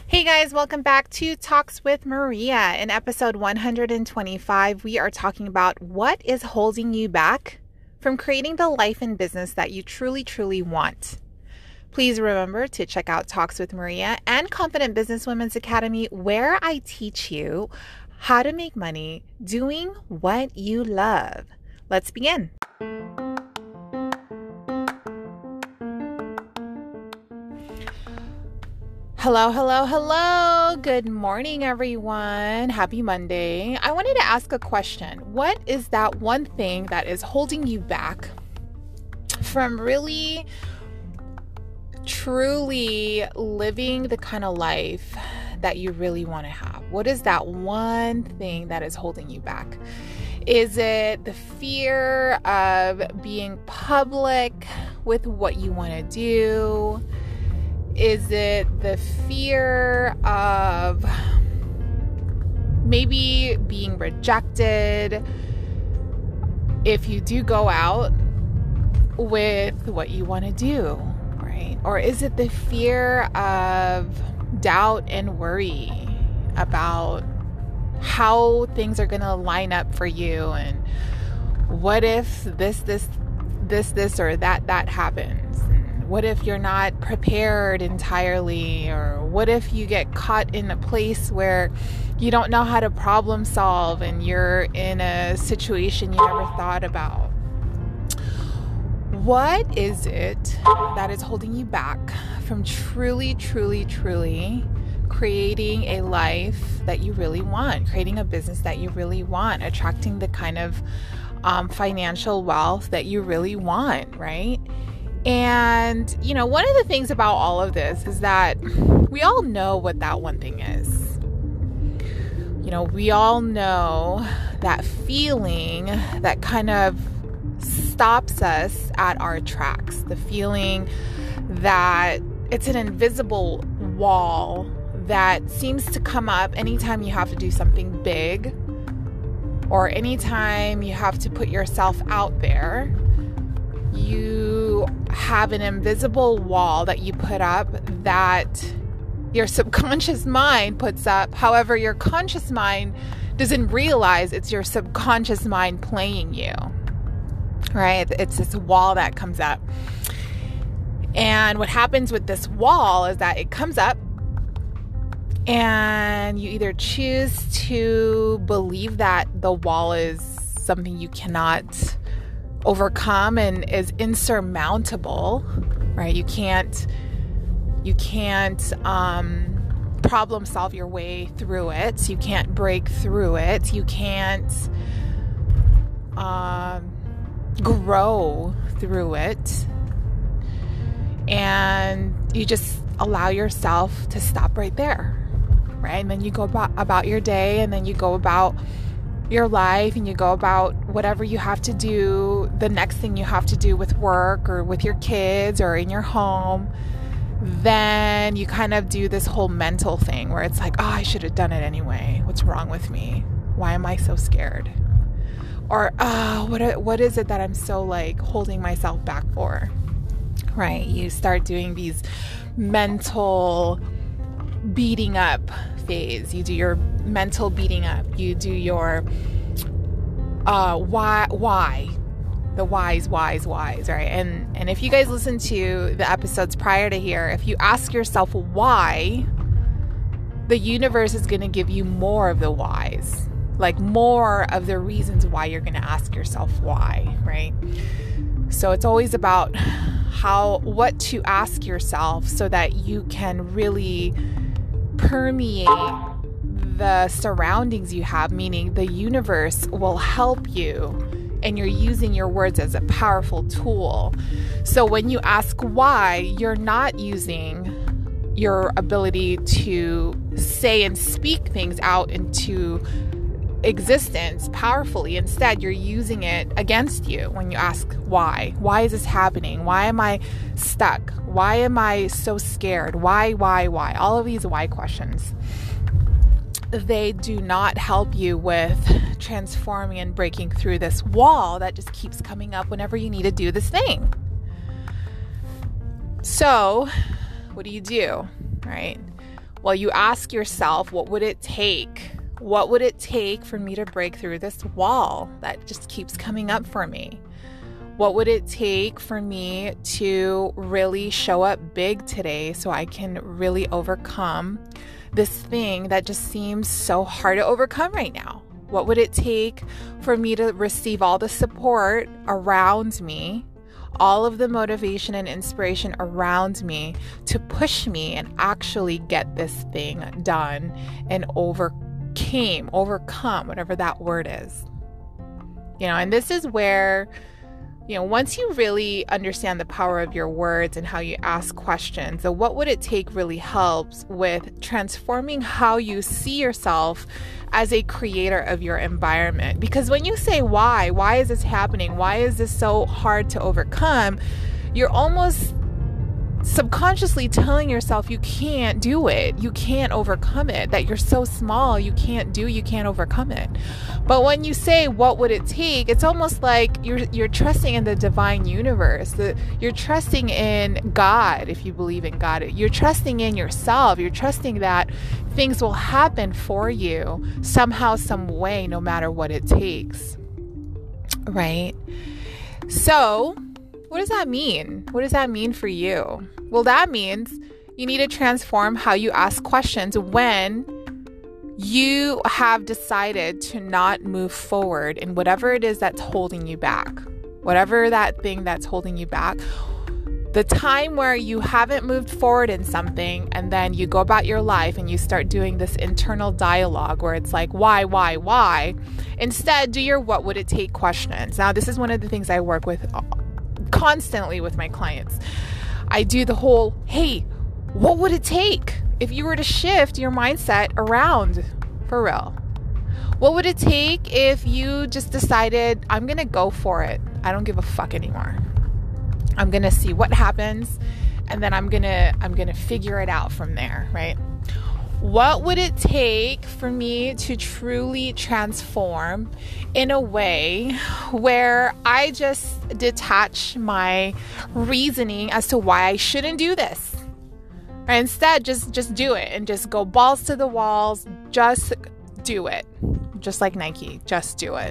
Hey guys, welcome back to Talks with Maria. In episode 125, we are talking about what is holding you back from creating the life and business that you truly want. Please remember to check out Talks with Maria and Confident Businesswomen's Academy, where I teach you how to make money doing what you love. Let's begin. Hello. Good morning, everyone. Happy Monday. I wanted to ask a question. What is that one thing that is holding you back from really, truly living the kind of life that you really want to have? What is that one thing that is holding you back? Is it the fear of being public with what you want to do? Is it the fear of maybe being rejected if you do go out with what you want to do, right? Or is it the fear of doubt and worry about how things are going to line up for you, and what if this or that happens? What if you're not prepared entirely? Or what if you get caught in a place where you don't know how to problem solve and you're in a situation you never thought about? What is it that is holding you back from truly creating a life that you really want, creating a business that you really want, attracting the kind of financial wealth that you really want, right? And, one of the things about all of this is that we all know what that one thing is. We all know that feeling that kind of stops us at our tracks. The feeling that it's an invisible wall that seems to come up anytime you have to do something big, or anytime you have to put yourself out there. You have an invisible wall that you put up that your subconscious mind puts up. However, your conscious mind doesn't realize it's your subconscious mind playing you, right? It's this wall that comes up. And what happens with this wall is that it comes up and you either choose to believe that the wall is something you cannot overcome and is insurmountable, right? You can't problem solve your way through it. You can't break through it. You can't grow through it. And you just allow yourself to stop right there, right? And then you go about your day, and then you go about your life, and you go about whatever you have to do, the next thing you have to do with work or with your kids or in your home. Then you kind of do this whole mental thing where it's like, oh, I should have done it anyway. What's wrong with me? Why am I so scared? Or, what is it that I'm so holding myself back for? Right? You start doing these mental beating up phase. You do your mental beating up. You do your why, the whys, right? And if you guys listen to the episodes prior to here, if you ask yourself why, the universe is going to give you more of the whys, more of the reasons why you're going to ask yourself why, right? So it's always about what to ask yourself so that you can really permeate the surroundings you have, meaning the universe will help you, and you're using your words as a powerful tool. So when you ask why, you're not using your ability to say and speak things out into existence powerfully. Instead, you're using it against you when you ask why. Why is this happening? Why am I stuck? Why am I so scared? Why? All of these why questions. They do not help you with transforming and breaking through this wall that just keeps coming up whenever you need to do this thing. So, what do? Right? Well, you ask yourself, what would it take? What would it take for me to break through this wall that just keeps coming up for me? What would it take for me to really show up big today so I can really overcome this thing that just seems so hard to overcome right now? What would it take for me to receive all the support around me, all of the motivation and inspiration around me to push me and actually get this thing done and overcome, whatever that word is? And this is where, once you really understand the power of your words and how you ask questions, the what would it take really helps with transforming how you see yourself as a creator of your environment. Because when you say why is this happening? Why is this so hard to overcome? You're almost subconsciously telling yourself you can't do it, you can't overcome it, that you're so small, you can't overcome it. But when you say what would it take, it's almost like you're trusting in the divine universe, you're trusting in God. If you believe in God, you're trusting in yourself, you're trusting that things will happen for you somehow, some way, no matter what it takes, right? So what does that mean? What does that mean for you? Well, that means you need to transform how you ask questions when you have decided to not move forward in whatever it is that's holding you back. Whatever that thing that's holding you back. The time where you haven't moved forward in something and then you go about your life and you start doing this internal dialogue where it's like, why? Instead, do your what would it take questions. Now, this is one of the things I work with constantly with my clients. I do the whole, hey, what would it take if you were to shift your mindset around for real? What would it take if you just decided, I'm going to go for it. I don't give a fuck anymore. I'm going to see what happens and then I'm going to figure it out from there, right? What would it take for me to truly transform in a way where I just detach my reasoning as to why I shouldn't do this? Or instead, just do it and just go balls to the walls. Just do it. Just like Nike, just do it.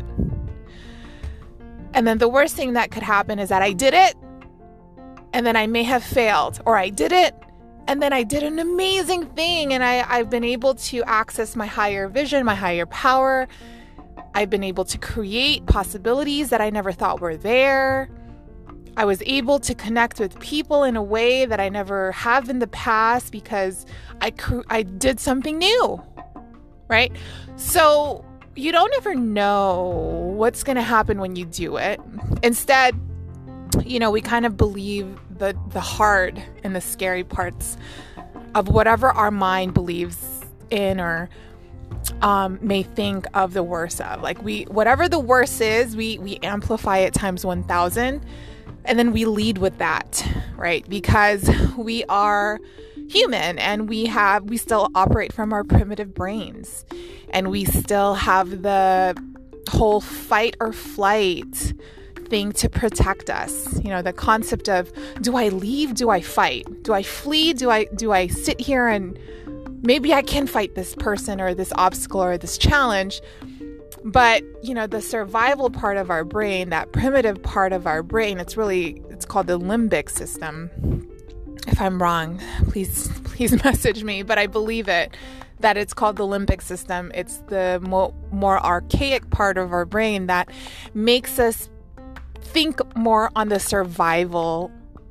And then the worst thing that could happen is that I did it and then I may have failed, or I did it and then I did an amazing thing and I've been able to access my higher vision, my higher power. I've been able to create possibilities that I never thought were there. I was able to connect with people in a way that I never have in the past because I did something new, right? So you don't ever know what's going to happen when you do it. Instead, we kind of believe the hard and the scary parts of whatever our mind believes in or may think of the worst of. Like whatever the worst is, we amplify it times 1,000, and then we lead with that, right? Because we are human and we still operate from our primitive brains, and we still have the whole fight or flight thing to protect us. The concept of, do I leave? Do I fight? Do I flee? Do I sit here and maybe I can fight this person or this obstacle or this challenge? But, the survival part of our brain, that primitive part of our brain, it's called the limbic system. If I'm wrong, please message me, but I believe that it's called the limbic system. It's the more archaic part of our brain that makes us think more on the survival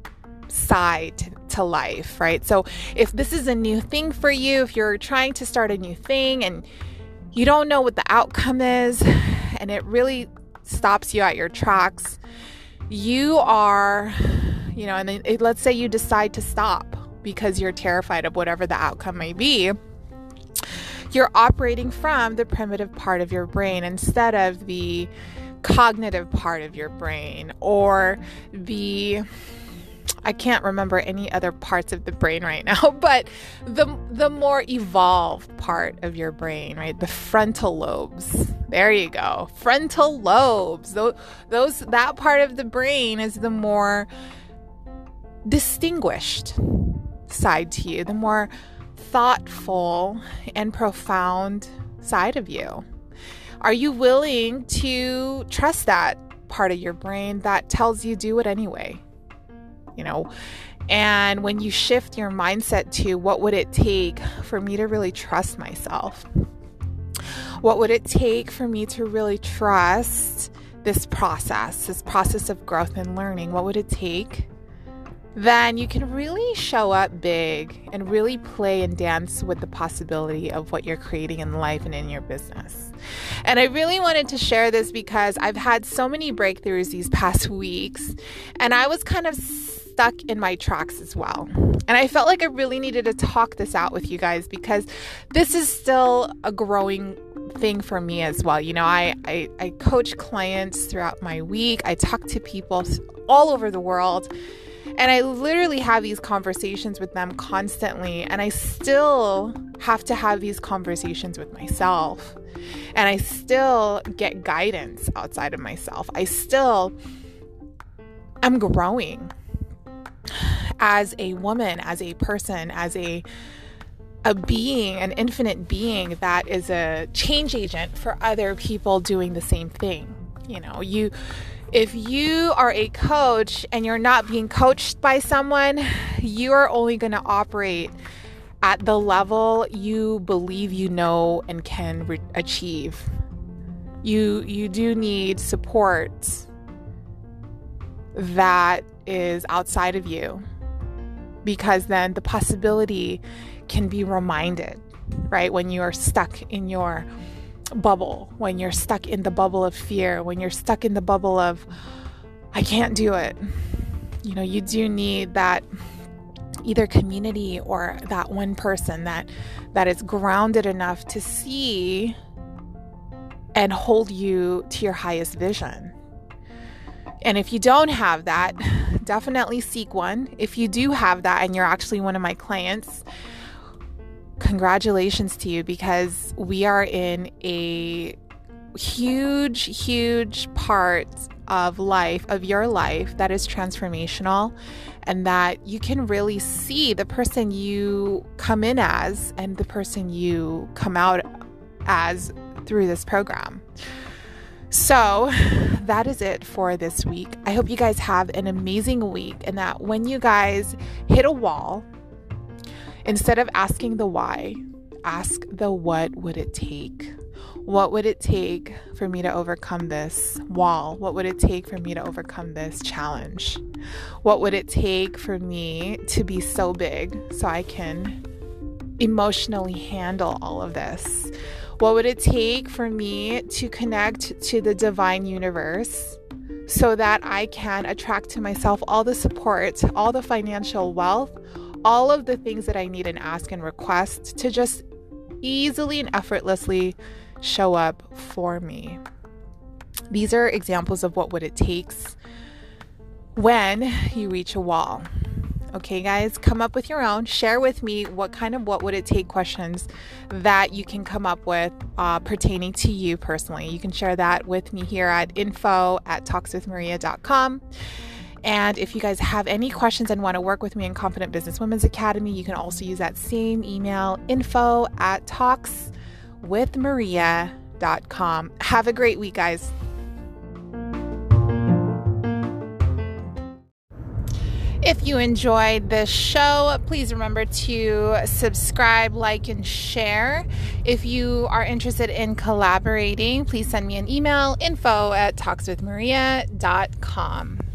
side to life, right? So if this is a new thing for you, if you're trying to start a new thing and you don't know what the outcome is and it really stops you at your tracks, you are, and then let's say you decide to stop because you're terrified of whatever the outcome may be. You're operating from the primitive part of your brain instead of the cognitive part of your brain, or I can't remember any other parts of the brain right now, but the more evolved part of your brain, right? The frontal lobes. There you go. Frontal lobes. That part of the brain is the more distinguished side to you, the more thoughtful and profound side of you? Are you willing to trust that part of your brain that tells you do it anyway? And when you shift your mindset to what would it take for me to really trust myself? What would it take for me to really trust this process of growth and learning? What would it take? Then you can really show up big and really play and dance with the possibility of what you're creating in life and in your business. And I really wanted to share this because I've had so many breakthroughs these past weeks, and I was kind of stuck in my tracks as well. And I felt like I really needed to talk this out with you guys because this is still a growing thing for me as well. I coach clients throughout my week. I talk to people all over the world. And I literally have these conversations with them constantly. And I still have to have these conversations with myself. And I still get guidance outside of myself. I'm growing as a woman, as a person, as a being, an infinite being that is a change agent for other people doing the same thing. If you are a coach and you're not being coached by someone, you are only going to operate at the level you believe you know and can achieve. You do need support that is outside of you, because then the possibility can be reminded, right? When you are stuck in your bubble, when you're stuck in the bubble of fear, when you're stuck in the bubble of, I can't do it. You do need that either community or that one person that is grounded enough to see and hold you to your highest vision. And if you don't have that, definitely seek one. If you do have that and you're actually one of my clients, congratulations to you, because we are in a huge part of your life that is transformational, and that you can really see the person you come in as and the person you come out as through this program. So that is it for this week. I hope you guys have an amazing week, and that when you guys hit a wall, instead of asking the why, ask the what would it take? What would it take for me to overcome this wall? What would it take for me to overcome this challenge? What would it take for me to be so big so I can emotionally handle all of this? What would it take for me to connect to the divine universe so that I can attract to myself all the support, all the financial wealth, all of the things that I need and ask and request to just easily and effortlessly show up for me? These are examples of what it takes when you reach a wall. Okay, guys, come up with your own. Share with me what would it take questions that you can come up with pertaining to you personally. You can share that with me here at info@talkswithmaria.com. And if you guys have any questions and want to work with me in Confident Business Women's Academy, you can also use that same email, info@talkswithmaria.com. Have a great week, guys. If you enjoyed this show, please remember to subscribe, like, and share. If you are interested in collaborating, please send me an email, info@talkswithmaria.com.